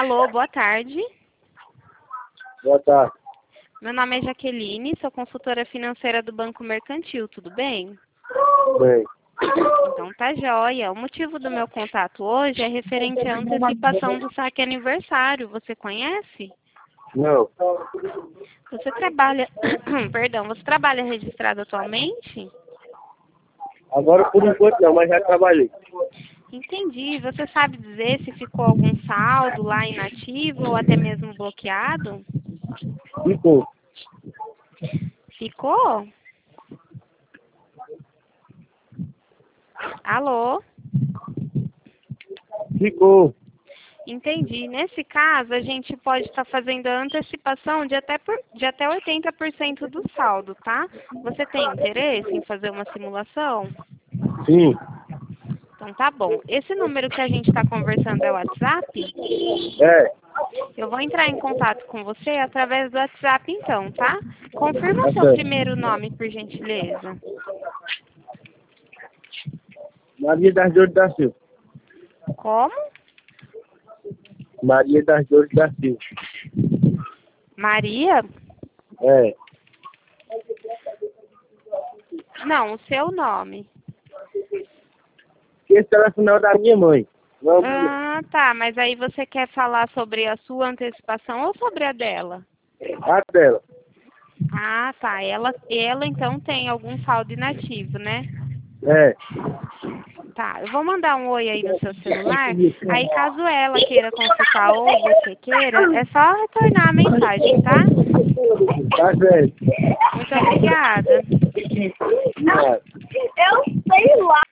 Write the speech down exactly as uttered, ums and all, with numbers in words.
Alô, boa tarde. Boa tarde. Meu nome é Jaqueline, sou consultora financeira do Banco Mercantil, tudo bem? Bem, Então tá joia. O motivo do meu contato hoje é referente à antecipação do saque aniversário. Você conhece? não. Você trabalha, perdão, você trabalha registrado atualmente? Agora por enquanto não, mas já trabalhei. Entendi. Você sabe dizer se ficou algum saldo lá inativo ou até mesmo bloqueado? Ficou. Ficou? Alô? Ficou. Entendi. Nesse caso, a gente pode estar fazendo a antecipação de até, por, de até oitenta por cento do saldo, tá? Você tem interesse em fazer uma simulação? Sim. Então tá bom. Esse número que a gente está conversando é o WhatsApp? É. Eu vou entrar em contato com você através do WhatsApp então, tá? Confirma o Tá seu certo. primeiro nome, por gentileza. Maria das Dores da Silva. Como? Maria das Dores da Silva. Maria? É. Não, o seu nome. Esse telefone é o da minha mãe. Não, Ah, tá. Mas aí você quer falar sobre a sua antecipação ou sobre a dela? a dela. Ah, tá. Ela, ela então tem algum saldo inativo, né? É. Tá. Eu vou mandar um oi aí no seu celular. Aí caso ela queira consultar ou você queira, é só retornar a mensagem, tá? Tá certo. Muito obrigada. Tá. Eu sei lá.